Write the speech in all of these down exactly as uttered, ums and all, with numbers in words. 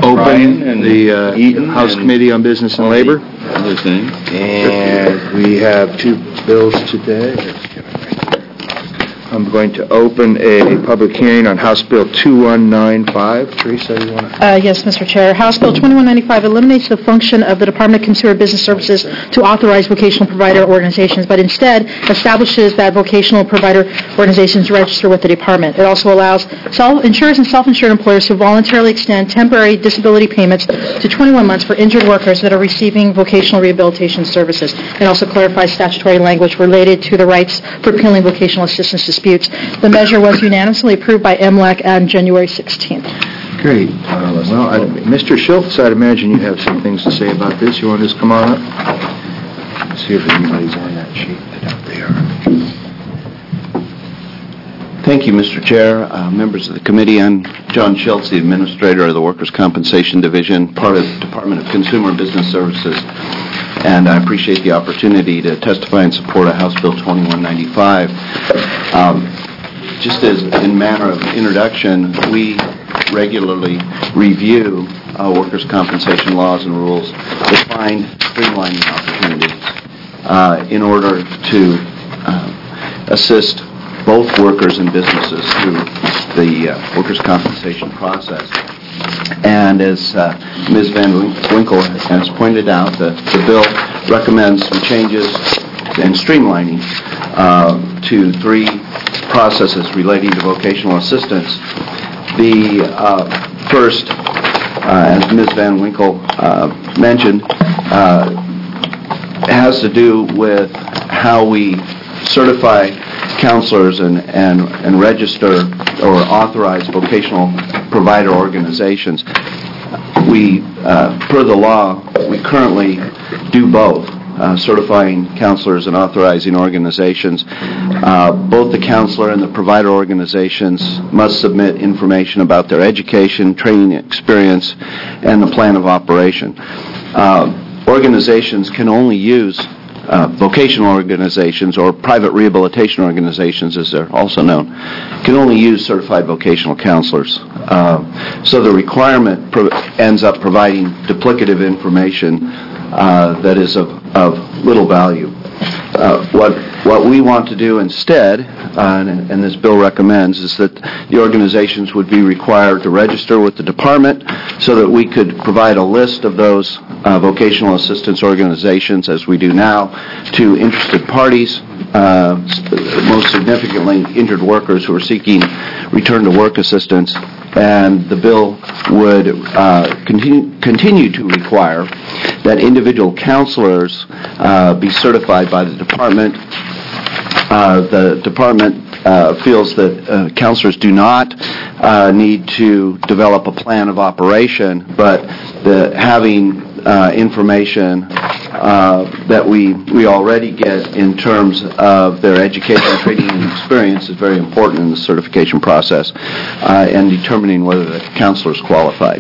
Brian open and the uh, Eaton House and Committee on Business and Labor. Other things. And we have two bills today. I'm going to open a public hearing on House Bill two one nine five. Teresa, you want to? Uh, yes, Mister Chair. House Bill twenty-one ninety-five eliminates the function of the Department of Consumer Business Services to authorize vocational provider organizations, but instead establishes that vocational provider organizations register with the department. It also allows self-insurers and self-insured employers to voluntarily extend temporary disability payments to twenty-one months for injured workers that are receiving vocational rehabilitation services. It also clarifies statutory language related to the rights for appealing vocational assistance disputes. The measure was unanimously approved by M L A C on January sixteenth. Great. Uh, well, I, Mister Schultz, I'd imagine you have some things to say about this. You want to just come on up? Let's see if anybody's on that sheet. They are. Thank you, Mister Chair, uh, members of the committee. I'm John Schultz, the Administrator of the Workers' Compensation Division, part of the Department of Consumer Business Services, and I appreciate the opportunity to testify in support of House Bill twenty-one ninety-five. Um, just as in manner of introduction, we regularly review uh, workers' compensation laws and rules to find streamlining opportunities uh, in order to uh, assist both workers and businesses through the uh, workers' compensation process. And as uh, Miz Van Winkle has pointed out, the, the bill recommends some changes and streamlining uh, to three processes relating to vocational assistance. The uh, first, uh, as Miz Van Winkle uh, mentioned, uh, has to do with how we certify counselors and, and, and register or authorize vocational provider organizations. We, uh, per the law, we currently do both, uh, certifying counselors and authorizing organizations. Uh, both the counselor and the provider organizations must submit information about their education, training experience, and the plan of operation. Uh, organizations can only use Uh, vocational organizations, or private rehabilitation organizations as they're also known, can only use certified vocational counselors. Uh, so the requirement pro- ends up providing duplicative information uh, that is of, of little value. Uh, what what we want to do instead, uh, and, and this bill recommends, is that the organizations would be required to register with the department so that we could provide a list of those uh, vocational assistance organizations, as we do now, to interested parties, uh, most significantly injured workers who are seeking return-to-work assistance. And the bill would uh, continue, continue to require that individual counselors uh, be certified by the department. Uh, the department uh, feels that uh, counselors do not uh, need to develop a plan of operation, but the, having uh, information uh, that we, we already get in terms of their education, training, and experience is very important in the certification process uh, and determining whether the counselor is qualified.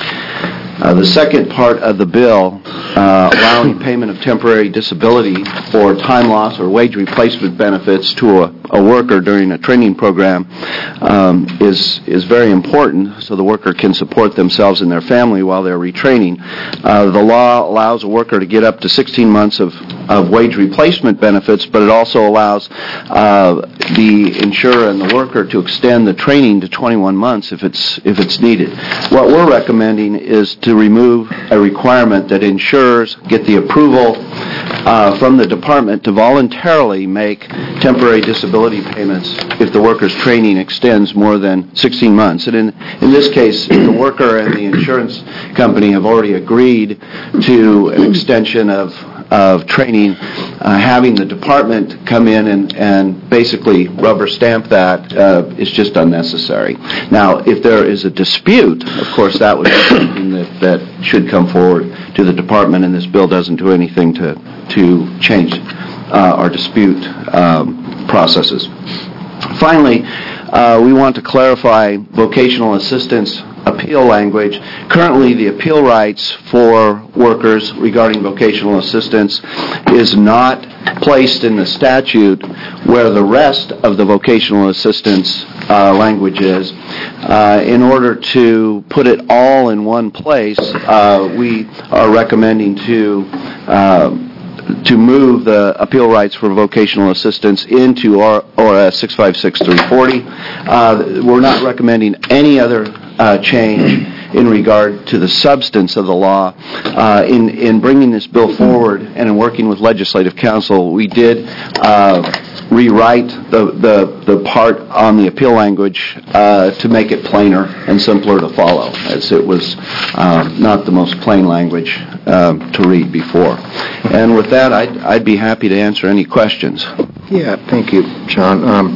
Uh, the second part of the bill, uh, allowing payment of temporary disability or time loss or wage replacement benefits to a, a worker during a training program um, is is very important so the worker can support themselves and their family while they're retraining. Uh, the law allows a worker to get up to sixteen months of, of wage replacement benefits, but it also allows uh, the insurer and the worker to extend the training to twenty-one months if it's if it's needed. What we're recommending is to remove a requirement that insurers get the approval uh, from the department to voluntarily make temporary disability payments if the worker's training extends more than sixteen months. And in, in this case, if the worker and the insurance company have already agreed to an extension of of training, uh, having the department come in and, and basically rubber stamp that uh, is just unnecessary. Now, if there is a dispute, of course, that would be something that, that should come forward to the department, and this bill doesn't do anything to, to change uh, our dispute um, processes. Finally, uh, we want to clarify vocational assistance appeal language. Currently, the appeal rights for workers regarding vocational assistance is not placed in the statute where the rest of the vocational assistance uh, language is. Uh, in order to put it all in one place, uh, we are recommending to uh, to move the appeal rights for vocational assistance into O R S six five six three forty. Uh, we're not recommending any other uh, change in regard to the substance of the law. Uh, in, in bringing this bill forward and in working with Legislative Counsel, we did uh, rewrite the, the, the part on the appeal language uh, to make it plainer and simpler to follow, as it was um, not the most plain language um, to read before. And with that, I'd, I'd be happy to answer any questions. Yeah, thank you, John. Um,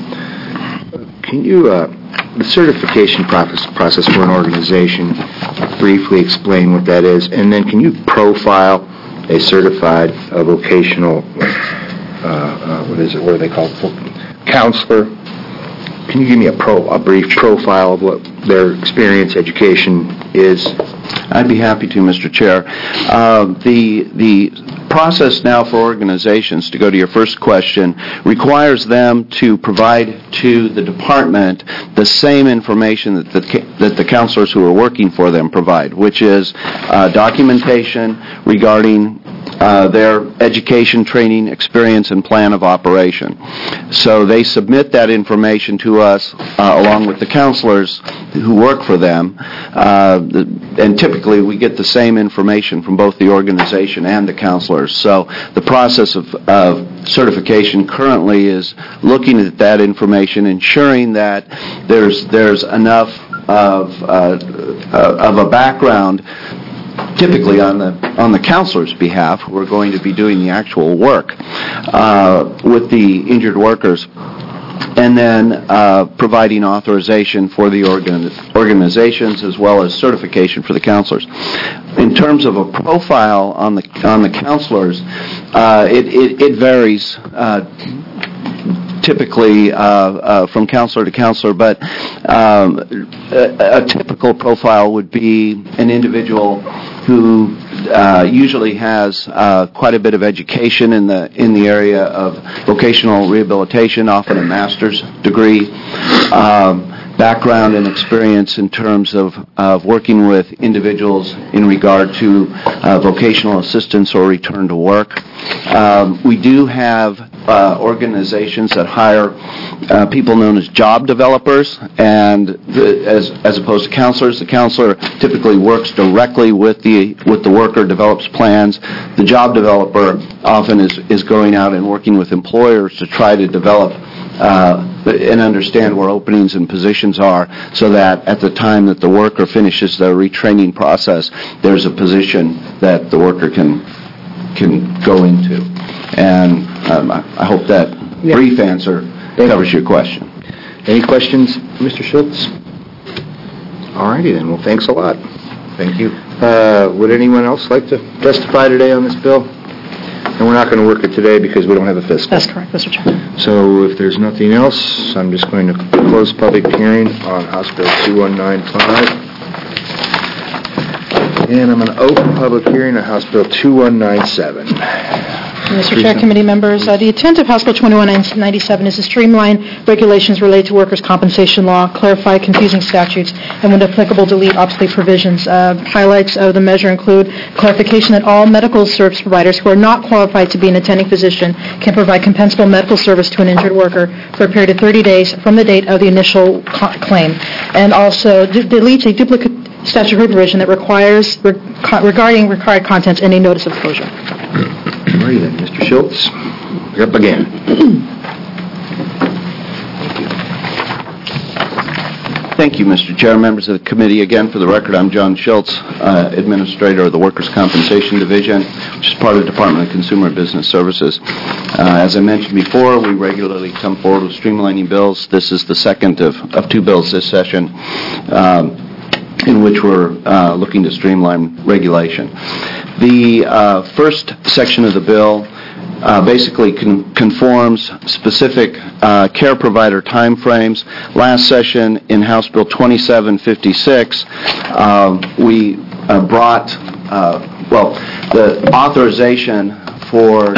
can you, uh, the certification process, process for an organization, briefly explain what that is, and then can you profile a certified uh, vocational, uh, uh, what is it, what are they called, counselor? Can you give me a pro, a brief profile of what their experience, education is? I'd be happy to, Mister Chair. Uh, the the process now for organizations, to go to your first question, requires them to provide to the department the same information that the that the counselors who are working for them provide, which is uh, documentation regarding Uh, their education, training, experience, and plan of operation. So they submit that information to us uh, along with the counselors who work for them, uh, and typically we get the same information from both the organization and the counselors. So the process of, of certification currently is looking at that information, ensuring that there's there's enough of uh, uh, of a background, typically on the on the counselor's behalf, who are going to be doing the actual work uh, with the injured workers, and then uh, providing authorization for the organ- organizations as well as certification for the counselors. In terms of a profile on the on the counselors, uh, it, it it varies. Uh, typically uh, uh, from counselor to counselor, but um, a, a typical profile would be an individual who uh, usually has uh, quite a bit of education in the in the area of vocational rehabilitation, often a master's degree, um, background and experience in terms of, of working with individuals in regard to uh, vocational assistance or return to work. Um, we do have uh, organizations that hire uh, people known as job developers, and the, as as opposed to counselors, the counselor typically works directly with the with the worker, develops plans. The job developer often is is going out and working with employers to try to develop Uh, and understand where openings and positions are, so that at the time that the worker finishes their retraining process, there's a position that the worker can can go into. And um, I, I hope that yeah. brief answer Thank covers you. your question. Any questions, Mister Schultz? All righty then. Well, thanks a lot. Thank you. Uh, would anyone else like to testify today on this bill? And we're not going to work it today because we don't have a fiscal. That's correct, Mister Chairman. So if there's nothing else, I'm just going to close public hearing on House Bill two one nine five. And I'm going to open public hearing on House Bill two one nine seven. Mister Chair, committee members, uh, the intent of House Bill twenty-one ninety-seven is to streamline regulations related to workers' compensation law, clarify confusing statutes, and when applicable, delete obsolete provisions. Uh, highlights of the measure include clarification that all medical service providers who are not qualified to be an attending physician can provide compensable medical service to an injured worker for a period of thirty days from the date of the initial co- claim, and also d- deletes a duplicate statutory provision that requires re- co- regarding required contents in a notice of closure. All right then, Mister Schultz, you're up again. Thank you, Mister Chair, members of the committee. Again, for the record, I'm John Schultz, uh, Administrator of the Workers' Compensation Division, which is part of the Department of Consumer Business Services. Uh, as I mentioned before, we regularly come forward with streamlining bills. This is the second of, of two bills this session, um, in which we're uh, looking to streamline regulation. The uh, first section of the bill uh, basically con- conforms specific uh, care provider timeframes. Last session in House Bill twenty-seven fifty-six, uh, we uh, brought, uh, well, the authorization for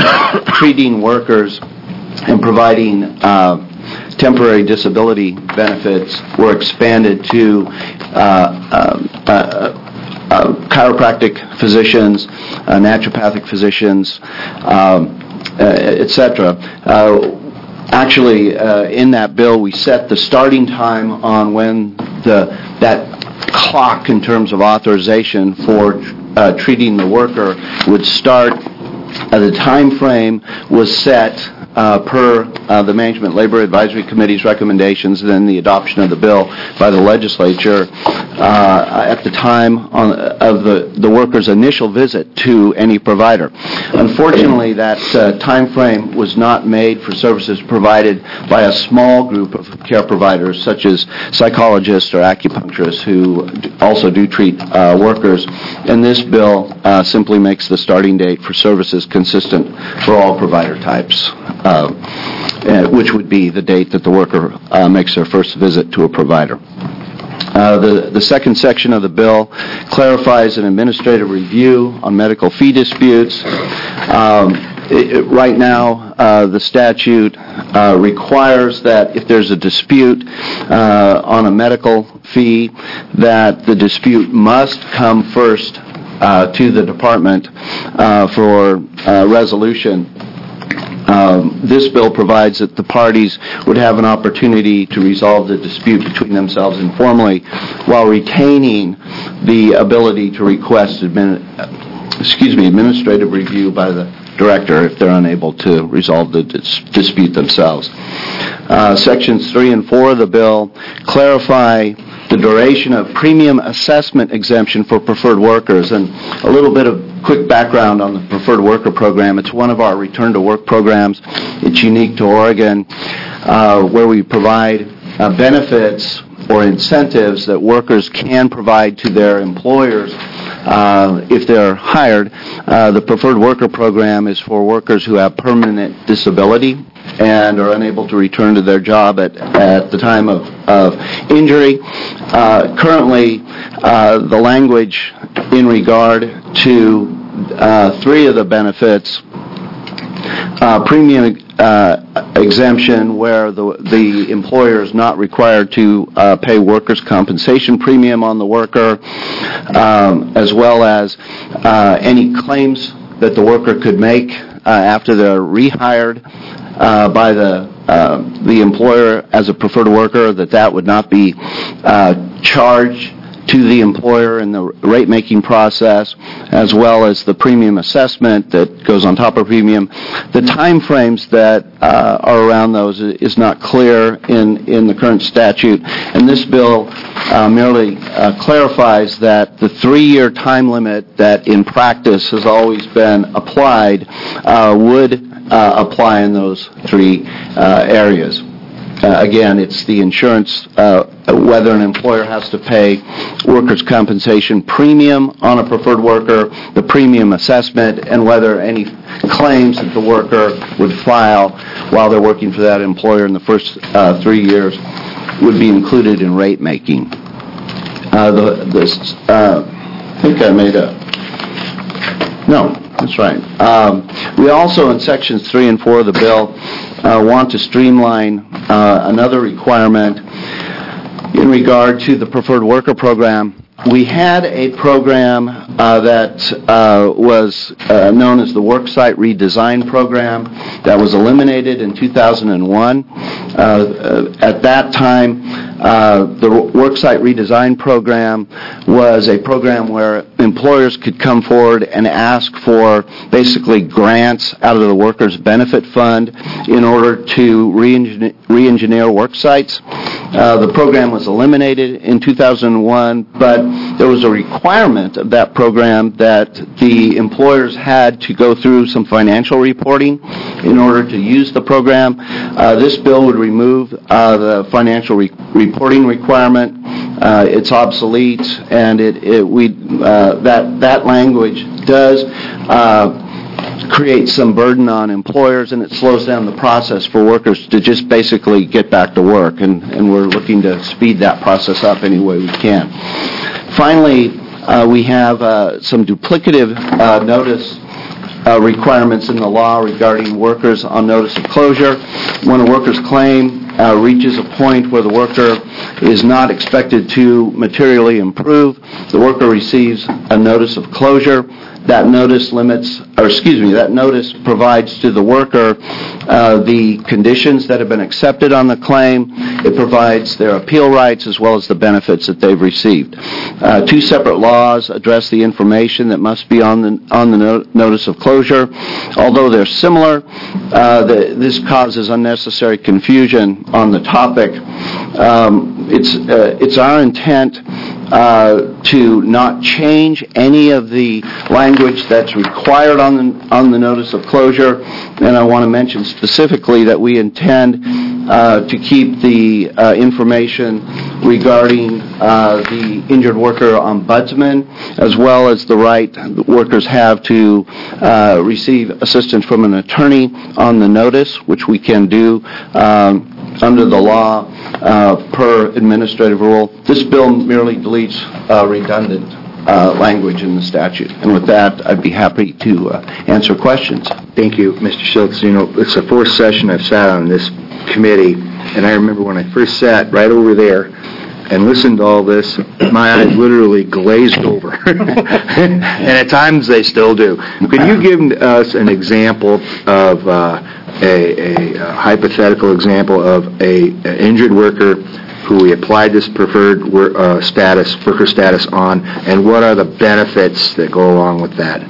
treating workers and providing uh, temporary disability benefits were expanded to uh, uh, uh, uh, chiropractic physicians, uh, naturopathic physicians, um, uh, et cetera. Uh, actually, uh, in that bill, we set the starting time on when the that clock in terms of authorization for uh, treating the worker would start. Uh, the time frame was set uh, per uh, the Management Labor Advisory Committee's recommendations and then the adoption of the bill by the legislature uh, at the time on, of the, the worker's initial visit to any provider. Unfortunately, that uh, time frame was not made for services provided by a small group of care providers, such as psychologists or acupuncturists who also do treat uh, workers. And this bill uh, simply makes the starting date for services consistent for all provider types, uh, uh, which would be the date that the worker uh, makes their first visit to a provider. Uh, the, the second section of the bill clarifies an administrative review on medical fee disputes. Um, it, it, right now, uh, the statute uh, requires that if there's a dispute uh, on a medical fee, that the dispute must come first uh, to the department uh, for uh, resolution. Um, this bill provides that the parties would have an opportunity to resolve the dispute between themselves informally while retaining the ability to request admin, excuse me, administrative review by the director if they're unable to resolve the dis- dispute themselves. Uh, sections three and four of the bill clarify the duration of premium assessment exemption for preferred workers. And a little bit of quick background on the preferred worker program. It's one of our return to work programs. It's unique to Oregon, uh, where we provide uh, benefits or incentives that workers can provide to their employers uh, if they're hired. Uh, the preferred worker program is for workers who have permanent disability and are unable to return to their job at, at the time of, of injury. Uh, currently, uh, the language in regard to uh, three of the benefits, uh, premium uh, exemption where the, the employer is not required to uh, pay workers' compensation premium on the worker, um, as well as uh, any claims that the worker could make uh, after they're rehired Uh, by the uh, the employer as a preferred worker, that that would not be uh, charged to the employer in the rate-making process, as well as the premium assessment that goes on top of premium. The time frames that uh, are around those is not clear in, in the current statute, and this bill uh, merely uh, clarifies that the three-year time limit that in practice has always been applied uh, would Uh, apply in those three uh, areas. Uh, again, it's the insurance, uh, whether an employer has to pay workers' compensation premium on a preferred worker, the premium assessment, and whether any claims that the worker would file while they're working for that employer in the first uh, three years would be included in rate making. Uh, the, this, uh, I think I made a... No. That's right. Um, we also, in sections three and four of the bill, uh, want to streamline uh, another requirement in regard to the preferred worker program. We had a program uh, that uh, was uh, known as the Worksite Redesign Program that was eliminated in two thousand one. Uh, at that time, uh, the Worksite Redesign Program was a program where employers could come forward and ask for basically grants out of the workers' benefit fund in order to re-engineer, re-engineer work sites. Uh, the program was eliminated in two thousand one, but there was a requirement of that program that the employers had to go through some financial reporting in order to use the program. Uh, this bill would remove uh, the financial re- reporting requirement. Uh, it's obsolete, and it, it we uh, that that language does Uh, create some burden on employers, and it slows down the process for workers to just basically get back to work, and, and we're looking to speed that process up any way we can. Finally, uh, we have uh, some duplicative uh, notice uh, requirements in the law regarding workers on notice of closure. When a worker's claim uh, reaches a point where the worker is not expected to materially improve, the worker receives a notice of closure. That notice limits, or excuse me, that notice provides to the worker uh, the conditions that have been accepted on the claim. It provides their appeal rights as well as the benefits that they've received. Uh, two separate laws address the information that must be on the on the no- notice of closure. Although they're similar, uh, the, this causes unnecessary confusion on the topic. Um, it's uh, it's our intent Uh, to not change any of the language that's required on the on the notice of closure, and I want to mention specifically that we intend uh, to keep the uh, information regarding uh, the injured worker ombudsman, as well as the right workers have to uh, receive assistance from an attorney on the notice, which we can do um, under the law uh, per administrative rule. This bill merely deletes uh, redundant uh, language in the statute. And with that, I'd be happy to uh, answer questions. Thank you, Mister Schultz. You know, it's the fourth session I've sat on this committee, and I remember when I first sat right over there and listened to all this, my eyes literally glazed over. And at times they still do. Could you give us an example of uh, a, a, a hypothetical example of a, an injured worker who we applied this preferred wor- uh, status, worker status on, and what are the benefits that go along with that?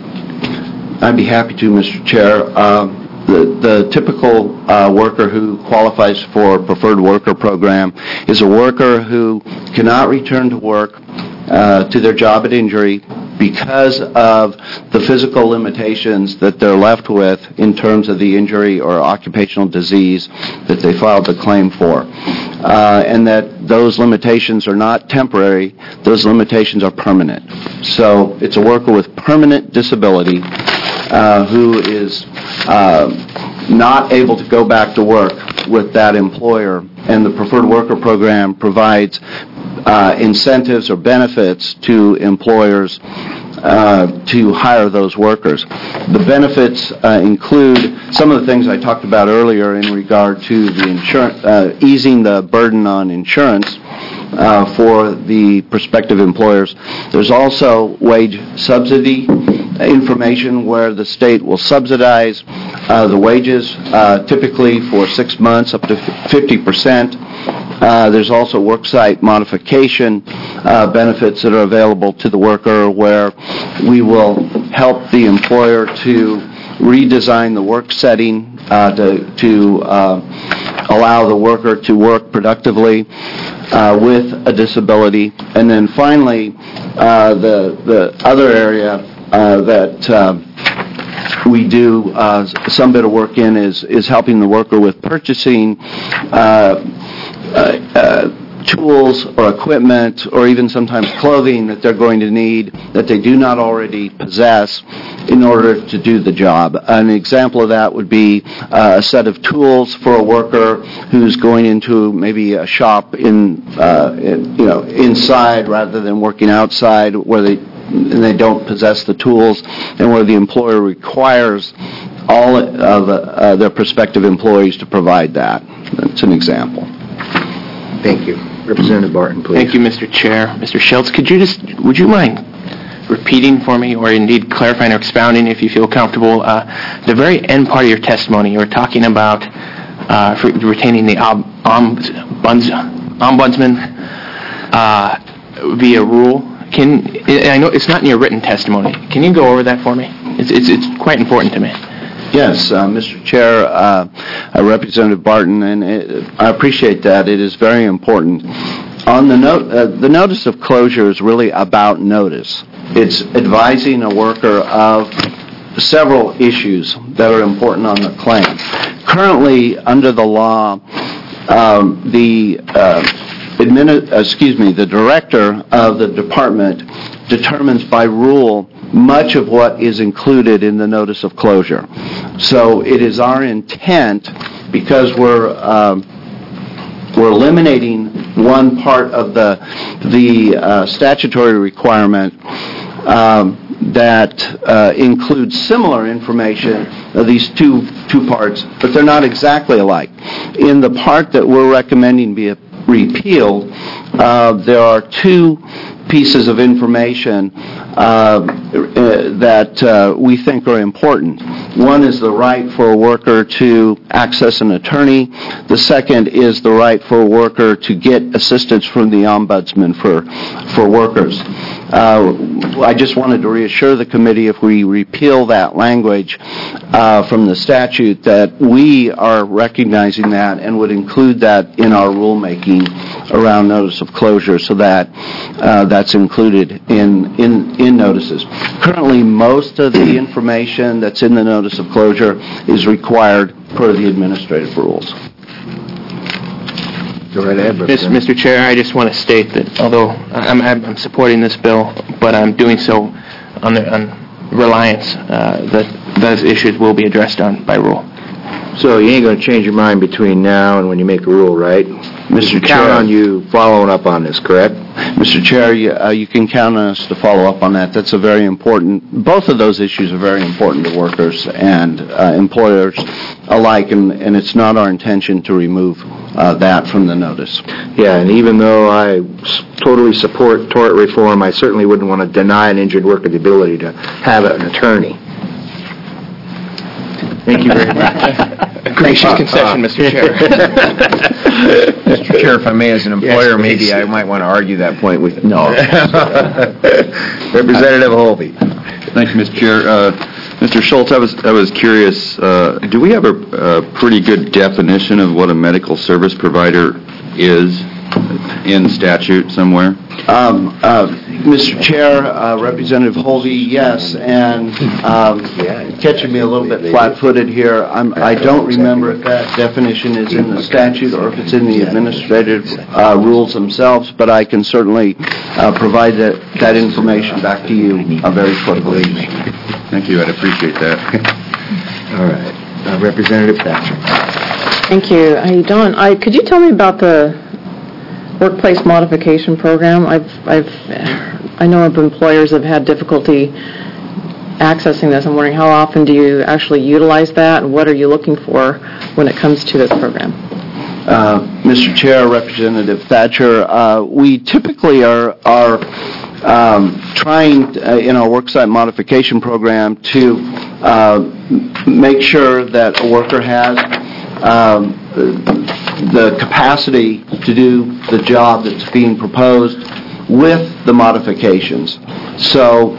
I'd be happy to, Mister Chair. Um, The, the typical uh, worker who qualifies for preferred worker program is a worker who cannot return to work uh, to their job at injury because of the physical limitations that they're left with in terms of the injury or occupational disease that they filed the claim for. Uh, and that those limitations are not temporary, those limitations are permanent. So it's a worker with permanent disability uh, who is uh, not able to go back to work with that employer, and the preferred worker program provides uh, incentives or benefits to employers uh, to hire those workers. The benefits uh, include some of the things I talked about earlier in regard to the insurance, uh, easing the burden on insurance uh, for the prospective employers. There's also wage subsidy information where the state will subsidize uh, the wages, uh, typically for six months, up to fifty percent. Uh, there's also worksite modification uh, benefits that are available to the worker, where we will help the employer to redesign the work setting uh, to, to uh, allow the worker to work productively uh, with a disability. And then finally, uh, the, the other area uh, that uh, we do uh, some bit of work in is, is helping the worker with purchasing uh, Uh, uh, tools or equipment or even sometimes clothing that they're going to need that they do not already possess in order to do the job. An example of that would be uh, a set of tools for a worker who's going into maybe a shop in, uh, in you know, inside rather than working outside, where they and they don't possess the tools, and where the employer requires all of uh, their prospective employees to provide that. That's an example. Thank you. Representative Barton, please. Thank you, Mister Chair. Mister Schultz, could you just, would you mind repeating for me, or indeed clarifying or expounding, if you feel comfortable, uh, the very end part of your testimony? You were talking about uh, for retaining the ob- ombuds, ombudsman uh, via rule. Can I know it's not in your written testimony? Can you go over that for me? It's it's, it's quite important to me. Yes, uh, Mister Chair, uh, uh, Representative Barton, and it, I appreciate that. It is very important. On the note, uh, the notice of closure is really about notice. It's advising a worker of several issues that are important on the claim. Currently, under the law, um, the uh, admini- excuse me, the director of the department determines by rule much of what is included in the notice of closure. So it is our intent, because we're um, we're eliminating one part of the the uh, statutory requirement um, that uh, includes similar information, uh, these two two parts, but they're not exactly alike. In the part that we're recommending be repealed, uh, there are two pieces of information uh, that uh, we think are important. One is the right for a worker to access an attorney. The second is the right for a worker to get assistance from the ombudsman for for workers. Uh, I just wanted to reassure the committee, if we repeal that language uh, from the statute, that we are recognizing that and would include that in our rulemaking around notice of closure, so that uh, that's included in, in, in notices. Currently, most of the information that's in the notice of closure is required per the administrative rules. Go right ahead, Mister Mister Chair, I just want to state that although I'm, I'm supporting this bill, but I'm doing so on, the, on reliance uh, that those issues will be addressed on by rule. So you ain't going to change your mind between now and when you make a rule, right? Mister Count Chair, on you following up on this, correct? Mister Chair, you, uh, you can count on us to follow up on that. That's a very important, both of those issues are very important to workers and uh, employers alike, and, and it's not our intention to remove uh, that from the notice. Yeah, and even though I s- totally support tort reform, I certainly wouldn't want to deny an injured worker the ability to have an attorney. Thank you very much. Gracious concession, Mister Chair. Mister Chair, if I may, as an employer, Yes, maybe please. I might want to argue that point with... No. Representative Holby. Thank you, Mister Chair. Uh, Mister Schultz, I was I was curious, uh, do we have a, a pretty good definition of what a medical service provider is in statute somewhere? Um, uh, Mister Chair, uh, Representative Holby, yes, and um, catching me a little bit flat-footed here, I'm, I don't remember if that definition is in the statute or if it's in the administrative uh, rules themselves, but I can certainly uh, provide that, that information back to you uh, very quickly. Thank you, I'd appreciate that. All right. Uh, Representative Thatcher. Thank you. Hey, Don, I, could you tell me about the workplace modification program? I've, I've, I know of employers have had difficulty accessing this. I'm wondering, how often do you actually utilize that, and what are you looking for when it comes to this program? Uh, Mister Chair, Representative Thatcher, uh, we typically are are um, trying uh, in our worksite modification program to uh, make sure that a worker has um, the capacity to do the job that's being proposed with the modifications. So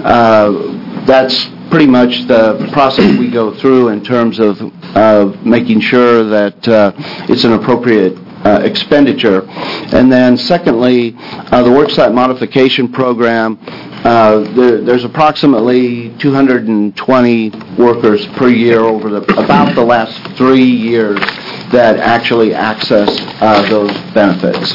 uh, that's pretty much the process we go through in terms of uh, making sure that uh, it's an appropriate uh, expenditure. And then secondly, uh, the worksite modification program, uh, there, there's approximately two hundred twenty workers per year over the, about the last three years that actually access uh, those benefits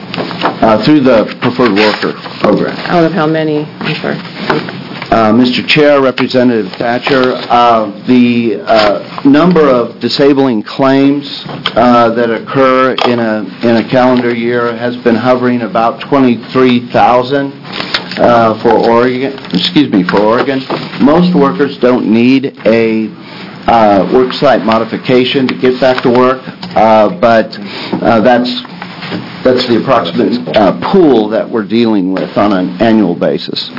uh, through the preferred worker program. Out of how many? I'm sorry. Uh, Mister Chair, Representative Thatcher, uh, the uh, number of disabling claims uh, that occur in a in a calendar year has been hovering about twenty-three thousand uh, for Oregon. Excuse me, for Oregon. Most workers don't need a uh, worksite modification to get back to work, uh, but uh, that's that's the approximate uh, pool that we're dealing with on an annual basis.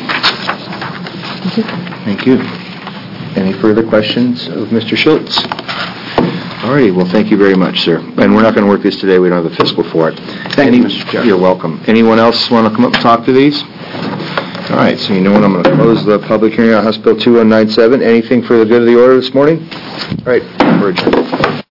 Thank you. Any further questions of Mister Schultz? All righty. Well, thank you very much, sir. And we're not going to work this today. We don't have the fiscal for it. Thank you, Mister Chair. You're welcome. Anyone else want to come up and talk to these? All right. So you know what? I'm going to close the public hearing on House Bill two one nine seven. Anything for the good of the order this morning? All right. We're adjourned.